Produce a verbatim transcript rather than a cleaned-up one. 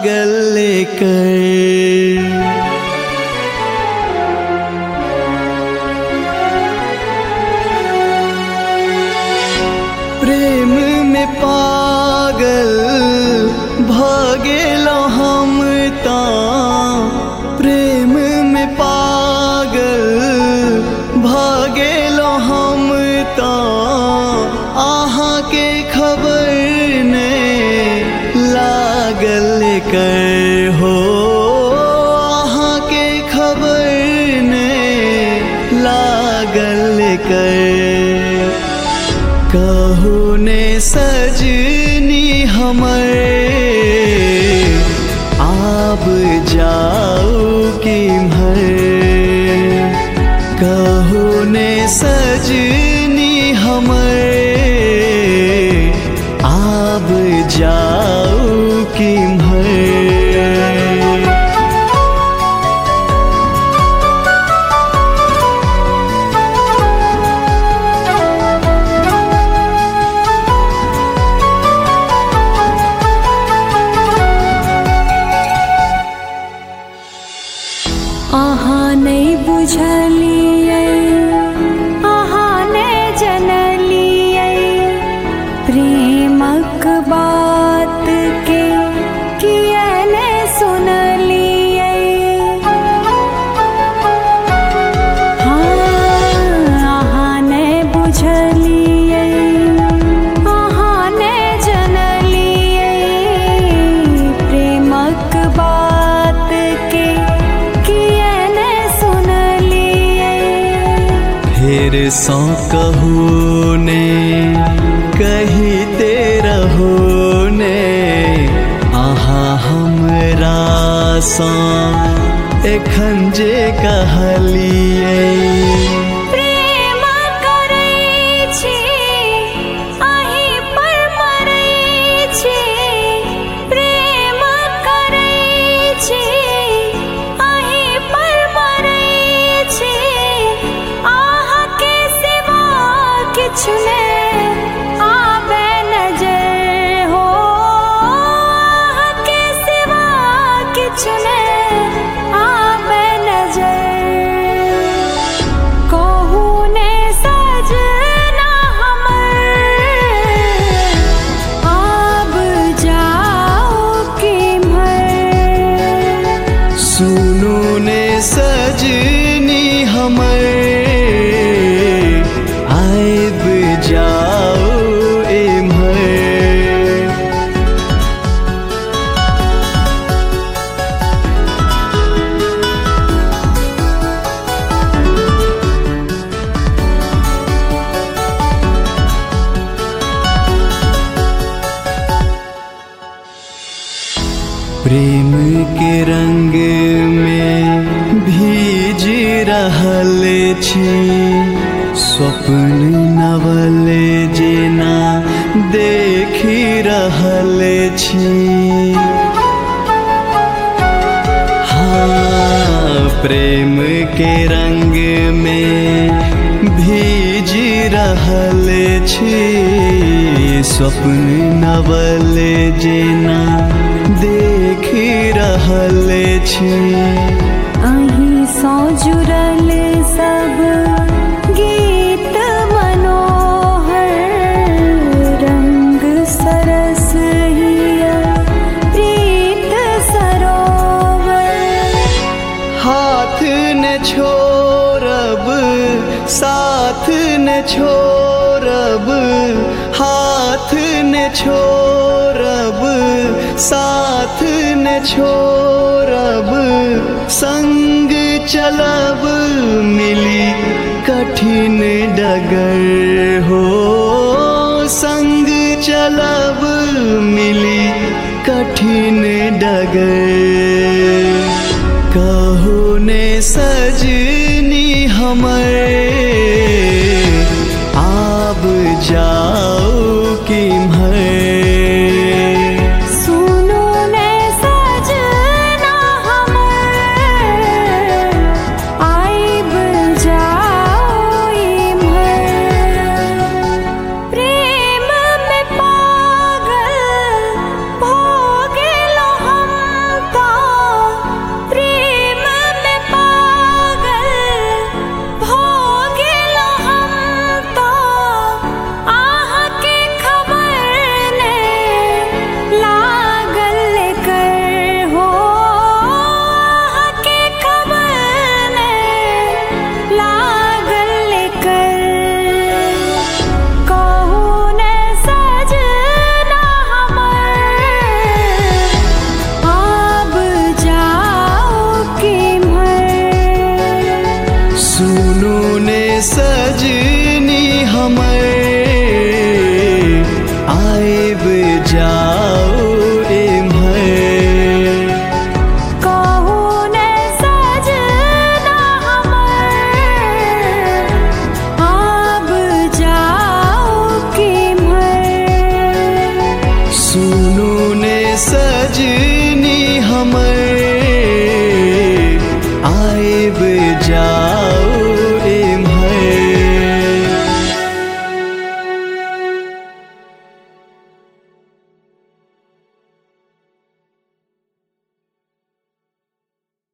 लागल लेकर। प्रेम में पागल भागेलो हम ता, प्रेम में पागल भागेलो हम ता, आहा के खबर ने लागल कर हो, आहा के खबर ने लागल कर। कहू ने सजनी हमरे आब जाओ कि भर, कहू ने सजनी हमरे आब जाओ कि भर। आहा नहीं बुझलिए, आहा नहीं जनलिए, प्रेमक बात के किया ने सुनलिए। हाँ, आहा नहीं बुझलिए, आहा नहीं जनलिए, प्रेमक बात के फिर सौ कहू ने कहते रहो ने, आहा हमरा सा एखन जे कहलिए। सुनो ने सजनी हमरे आइब जाओ इम्हर। प्रेम के रंग में भीज रहल छी, स्वप्न नवल जेना देखी रहल छी। हाँ, प्रेम के रंग में भीज रहल छी, स्वप्न नवल जेना देखी रहल छी। अहीं सौ जुड़ल सब गीत मनोहर, रंग सरस हिया प्रीत सरोवर। हाथ न छोड़ब साथ न छोड़ब, हाथ न छोड़ब साथ न छोड़ब, संग चलब मिली कठिन डगर हो, संग चलब मिली कठिन डगर। कहू ने सजनी हमरे